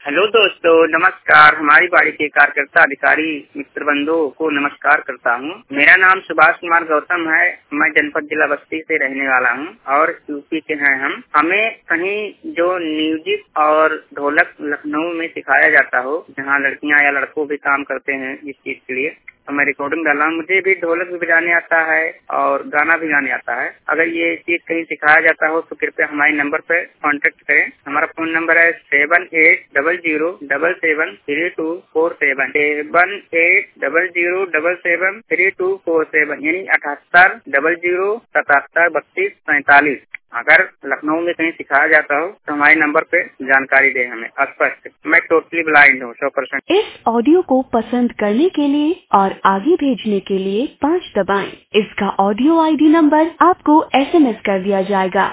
Hello दोस्तों, नमस्कार। हमारी बाड़ी के कार्यकर्ता अधिकारी मित्र बंधुओं को नमस्कार करता हूँ। मेरा नाम सुभाष कुमार गौतम है। मैं जनपद जिला बस्ती से रहने वाला हूँ और यूपी के हैं हम। हमें कहीं जो म्यूजिक और ढोलक लखनऊ में सिखाया जाता हो, जहाँ लड़कियाँ या लड़कों भी काम करते हैं इस चीज के लिए, तो मैं रिकॉर्डिंग डाला हूँ। मुझे भी ढोलक भी बजाने आता है और गाना भी गाने आता है। अगर ये चीज कहीं सिखाया जाता हो तो कृपया हमारे नंबर पर कांटेक्ट करें। हमारा फोन नंबर है 7800773247 7800773247 यानी 7800773247। अगर लखनऊ में कहीं सिखाया जाता हो तो हमारे नंबर पे जानकारी दे हमें स्पष्ट। मैं टोटली ब्लाइंड हूँ 100%। इस ऑडियो को पसंद करने के लिए और आगे भेजने के लिए 5 दबाएं। इसका ऑडियो ID नंबर आपको SMS कर दिया जाएगा।